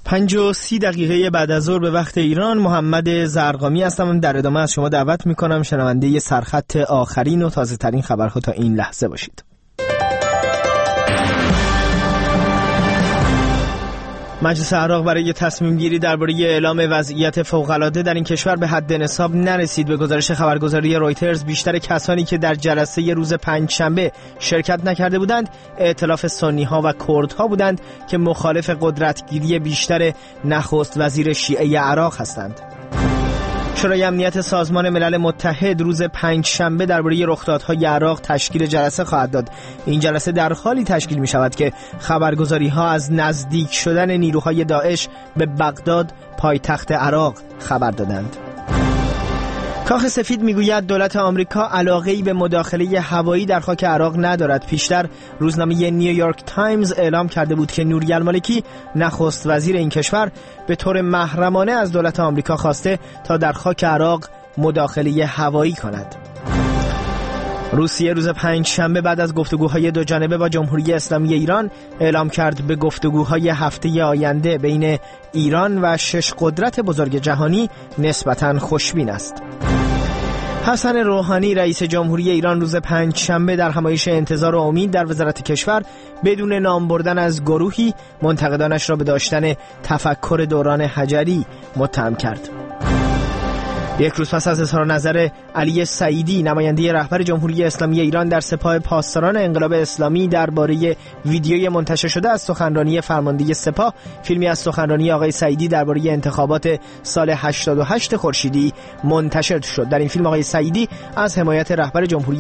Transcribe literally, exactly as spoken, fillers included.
پنج و سی دقیقه بعد از ظهر به وقت ایران، محمد زرقامی هستم. در ادامه از شما دعوت میکنم شنونده سرخط آخرین و تازه ترین خبرها تا این لحظه باشید. مجلس عراق برای تصمیم گیری درباره اعلام وضعیت فوق‌العاده در این کشور به حد نصاب نرسید. به گزارش خبرگزاری رویترز، بیشتر کسانی که در جلسه روز پنجشنبه شرکت نکرده بودند ائتلاف سنی‌ها و کردها بودند که مخالف قدرتگیری بیشتر نخست وزیر شیعه عراق هستند. شورای امنیت سازمان ملل متحد روز پنجشنبه درباره رخدادهای عراق تشکیل جلسه خواهد داد. این جلسه در حالی تشکیل می شود که خبرگزاری‌ها از نزدیک شدن نیروهای داعش به بغداد، پایتخت عراق، خبر دادند. کاخ سفید میگوید دولت آمریکا علاقه‌ای به مداخله هوایی در خاک عراق ندارد. پیشتر روزنامه نیویورک تایمز اعلام کرده بود که نوری المالکی، نخست وزیر این کشور، به طور محرمانه از دولت آمریکا خواسته تا در خاک عراق مداخله هوایی کند. روسیه روز پنج شنبه بعد از گفتگوهای دو جانبه با جمهوری اسلامی ایران اعلام کرد به گفتگوهای هفته آینده بین ایران و شش قدرت بزرگ جهانی نسبتاً خوشبین است. حسن روحانی رئیس جمهوری ایران روز پنج شنبه در همایش انتظار و امید در وزارت کشور بدون نام بردن از گروهی منتقدانش را به داشتن تفکر دوران حجری متهم کرد. یک روز پس از اظهار نظر علی سعیدی، نماینده رهبر جمهوری اسلامی ایران در سپاه پاسداران انقلاب اسلامی درباره ویدیوی منتشر شده از سخنرانی فرمانده سپاه، فیلمی از سخنرانی آقای سعیدی درباره انتخابات سال هشتاد و هشت خورشیدی منتشر شد. در این فیلم آقای سعیدی از حمایت رهبر جمهوری